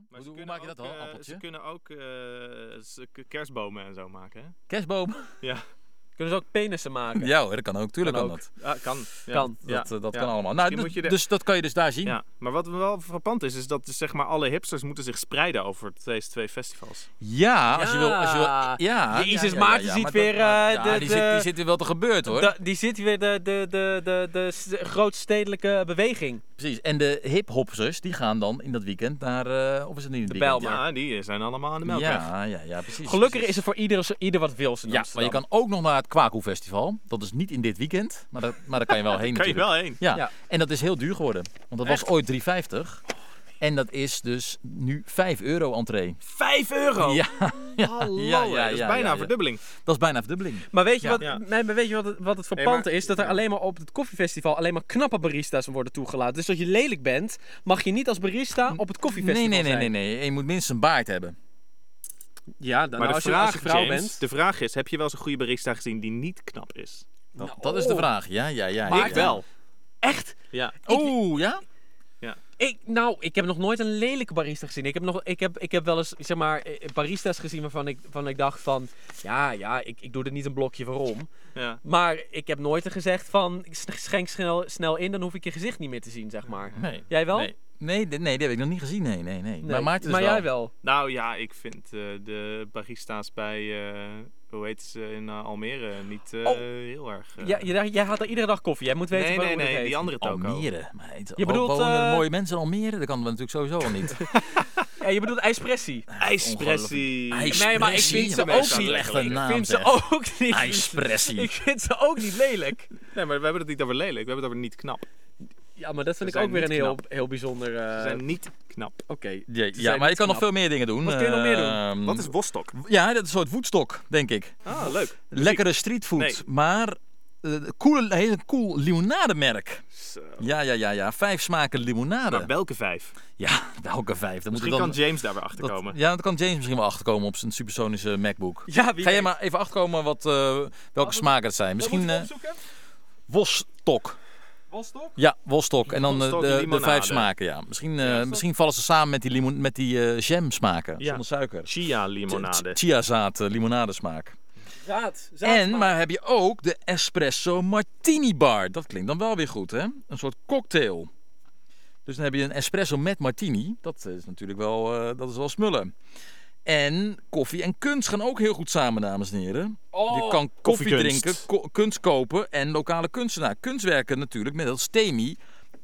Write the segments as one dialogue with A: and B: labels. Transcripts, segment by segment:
A: Maar hoe maak je dat dan, appeltje?
B: Ze kunnen ook kerstbomen en zo maken, hè?
A: Kerstboom?
B: Ja.
C: Kunnen ze ook penissen maken?
A: Ja hoor, dat kan ook. Tuurlijk kan
C: ook.
A: dat.
B: Ja, kan. Ja.
C: Kan.
A: Dat kan allemaal. Nou, dus dat kan je dus daar zien.
B: Ja, maar wat wel frappant is dat dus, zeg maar, alle hipsters moeten zich spreiden over deze 2 festivals.
A: Ja, als je wil. Ja,
C: Jezus, Maarten ziet weer...
A: die zit weer wel te gebeuren, hoor.
C: Die ziet weer de grootstedelijke beweging.
A: Precies. En de hiphoppers, die gaan dan in dat weekend naar... of is het niet in het
C: weekend?
A: Bijlmer?
B: Ja, die zijn allemaal aan de Melkweg.
A: Ja, precies.
C: Gelukkig is er voor ieder wat wil.
A: Ja, maar je kan ook nog naar het Kwaku Festival. Dat is niet in dit weekend, maar daar kan je wel heen.
B: Kan je wel heen.
A: Ja. En dat is heel duur geworden. Want dat was ooit €3,50. En dat is dus nu €5 entree.
B: €5?
A: Ja.
B: Hallo, dat is bijna een verdubbeling.
A: Dat is bijna een verdubbeling.
C: Maar weet je wat het frappante is? Dat er alleen maar op het koffiefestival alleen maar knappe barista's worden toegelaten. Dus als je lelijk bent, mag je niet als barista op het koffiefestival zijn.
A: Nee. Je moet minstens een baard hebben.
C: Ja, dan
B: maar
C: als
B: de vraag,
C: je vrouw
B: James,
C: bent.
B: De vraag is, heb je wel eens een goede barista gezien die niet knap is?
A: Dat is de vraag. Ja.
B: Maar ik wel.
C: Echt?
B: Ja.
A: Ja?
C: Ik heb nog nooit een lelijke barista gezien. Ik heb wel eens, zeg maar, barista's gezien waarvan ik dacht van... Ik doe er niet een blokje waarom.
B: Ja.
C: Maar ik heb nooit gezegd van... Schenk snel in, dan hoef ik je gezicht niet meer te zien, zeg maar.
A: Nee.
C: Jij wel?
A: Nee, die heb ik nog niet gezien. Nee. Maar Maarten dus
C: maar
A: wel.
C: jij wel?
B: Nou ja, ik vind de barista's bij... hoe heet ze in Almere? Niet heel erg...
C: Jij gaat er iedere dag koffie. Jij moet weten hoe het heet.
B: Die andere toko.
A: Almere.
C: Je bedoelt...
A: wonen mooie mensen in Almere? Dat kan natuurlijk sowieso al niet.
C: Ja, je bedoelt ijspressie.
B: IJspressie.
C: Nee, maar ik vind ze ook niet
A: echt.
C: Ik vind ze ook niet...
A: IJspressie.
C: Ik vind ze ook niet lelijk.
B: Nee, maar we hebben het niet over lelijk. We hebben het over niet knap.
C: Ja, maar dat vind ik ook weer een heel bijzonder...
B: Ze zijn niet knap.
C: Oké.
A: Ja, maar je kan nog veel meer dingen doen.
C: Wat kun je nog meer doen?
B: Wat is Wostok?
A: Ja, dat is een soort Woodstock, denk ik.
B: Ah, leuk.
A: Lekkere streetfood, maar hele cool limonademerk.
B: Zo.
A: Ja. 5 smaken limonade.
B: Maar welke 5?
A: Ja, welke 5?
B: Misschien kan James daar weer achter komen.
A: Ja, dan kan James misschien wel achterkomen op zijn supersonische MacBook.
C: Ja,
A: Ga jij maar even achterkomen welke smaken het zijn. Misschien Wostok.
C: Wostok?
A: Ja, Wostok. En dan
B: Wostok
A: de
B: limonade.
A: 5 smaken, ja. Misschien vallen ze samen met die jam smaken, zonder suiker.
B: Chia limonade.
A: Chiazaad limonadesmaak.
C: Zaad.
A: Maar heb je ook de espresso martini bar. Dat klinkt dan wel weer goed, hè? Een soort cocktail. Dus dan heb je een espresso met martini. Dat is natuurlijk wel smullen. En koffie en kunst gaan ook heel goed samen, dames en heren. Je kan koffie drinken, kunst kopen en lokale kunstenaar. Kunstwerken natuurlijk met dat Temi.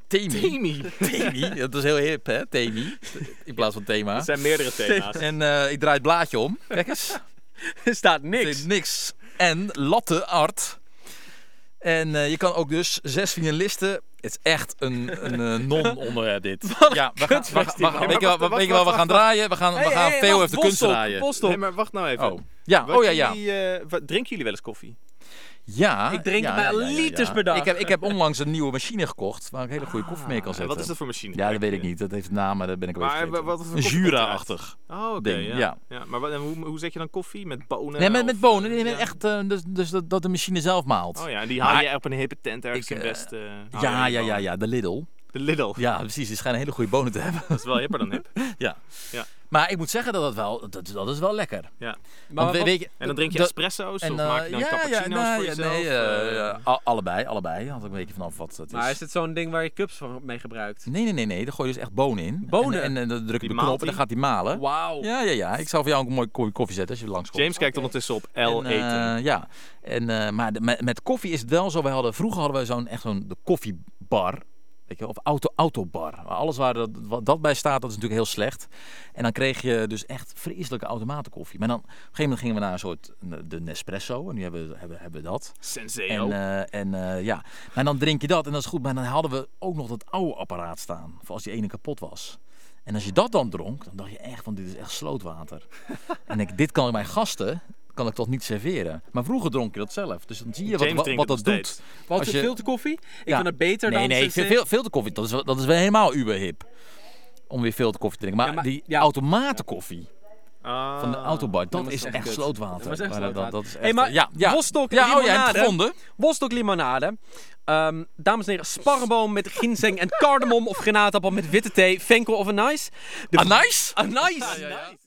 A: Dat is heel hip, hè? Temi. In plaats van thema.
B: Er zijn meerdere thema's.
A: En ik draai het blaadje om. Kijk eens.
C: Er staat niks.
A: Niks. En latte art. En je kan ook dus 6 finalisten. Het is echt een non-onderwerp dit. Ja, weet je wat we gaan draaien? We gaan veel even de kunst draaien.
B: Nee, maar wacht nou even.
A: Ja.
B: Drinken jullie wel eens koffie?
A: Ja.
C: Ik drink maar liters per dag.
A: Ik heb onlangs een nieuwe machine gekocht waar ik hele goede koffie mee kan zetten.
B: En wat is dat voor machine?
A: Ja, dat weet ik niet. Dat heeft een naam, maar dat ben ik wel vergeten. Een Jura-achtig.
B: Oh, oké. Ja. Maar hoe zet je dan koffie? Met bonen?
A: Nee, met bonen. Nee, echt, dus dat de machine zelf maalt.
B: Oh ja, en die haal je op een hippe tent ergens in West.
A: Ja, de Lidl.
B: De Lidl.
A: Ja, precies. Die schijnen hele goede bonen te hebben.
B: Dat is wel hipper dan hip.
A: Ja. Maar ik moet zeggen dat is wel lekker.
B: Ja.
A: Want
B: en dan drink je espresso's of maak je dan cappuccino's voor jezelf?
A: Allebei. Had ik een beetje vanaf wat het is.
C: Maar is het zo'n ding waar je cups mee gebruikt?
A: Nee. Daar gooi je dus echt bonen in.
C: Bonen?
A: En dan druk je de knop en dan gaat die malen.
C: Wauw.
A: Ja. Ik zal voor jou ook een mooie koffie zetten als je langskomt.
B: James kijkt ondertussen op L eten.
A: Ja. Maar met koffie is het wel zo. Vroeger hadden we de koffiebar. Weet je, of autobar. Alles waar dat bij staat, dat is natuurlijk heel slecht. En dan kreeg je dus echt vreselijke automatenkoffie. Maar dan op een gegeven moment gingen we naar een soort de Nespresso. En nu hebben we dat.
B: Senseo.
A: Maar dan drink je dat en dat is goed. Maar dan hadden we ook nog dat oude apparaat staan. Voor als die ene kapot was. En als je dat dan dronk, dan dacht je echt van dit is echt slootwater. En dit kan ik mijn gasten... kan ik toch niet serveren. Maar vroeger dronk je dat zelf. Dus dan zie je wat dat doet.
C: Wat is filterkoffie? Ik vind het beter dan...
A: Nee, filterkoffie. Dat is wel helemaal uberhip. Om weer filterkoffie te drinken. Maar die automatenkoffie. Van de autobar. Dat
B: dat
A: is
B: was
A: echt
B: kut.
A: slootwater.
C: Dat was echt
A: Maar
C: slootwater.
A: dat is echt...
C: Hey, maar
A: ja.
C: Wostok
A: Ja, oh, jij hebt
C: limonade.
A: het gevonden.
C: Wostok limonade. Dames en heren, sparrenboom met ginseng en cardamom of granaatappel met witte thee, venkel of anijs.
A: Anijs?
C: Anijs!
A: Ja.